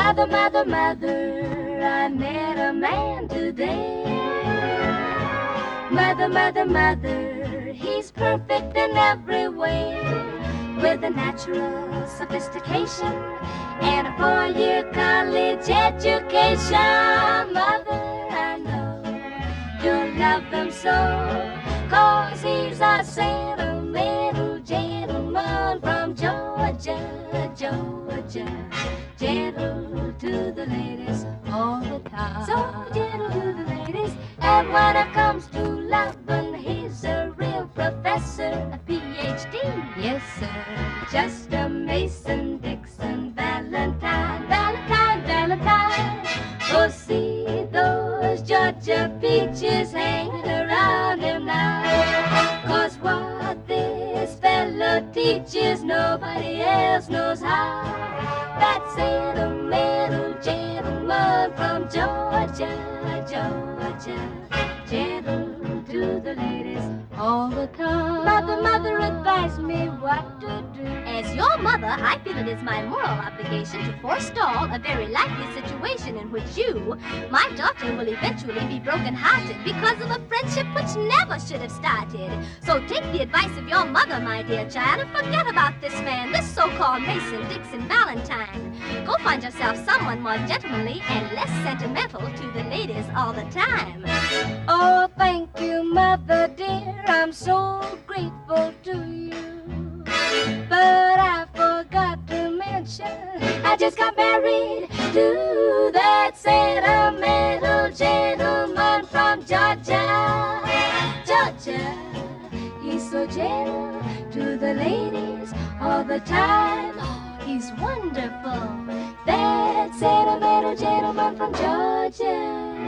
Mother, mother, mother, I met a man today. Mother, mother, mother, he's perfect in every way, with a natural sophistication and a 4-year college education. Mother, I know you'll love him so, 'cause he's a sentimental gentleman from Georgia, Georgia. Gentle to the ladies all the time. So gentle to the ladies. And when it comes to loving, he's a real professor, a PhD. Yes, sir. Just a Mason, Dixon, Valentine, Valentine, Valentine. Oh, see those Georgia peaches hanging around him now. 'Cause what this fellow teaches, nobody else knows how. That sentimental gentleman from Georgia, Georgia. Gentle to the ladies all the time. Mother, mother, advise me what to do. As your mother, I feel it is my moral obligation to forestall a very likely situation in which you, my daughter, will eventually be broken-hearted because of a friendship which never should have started. So take the advice of your mother, my dear child, and forget about this man, this so-called Mason, Dixon, Valentine. Go find yourself someone more gentlemanly and less sentimental to the ladies all the time. Oh, thank you, mother dear, I'm so grateful to you. But I forgot to mention, I just got married to that sentimental gentleman from Georgia, Georgia. He's so gentle to the ladies all the time. Oh, he's wonderful, that sentimental gentleman from Georgia.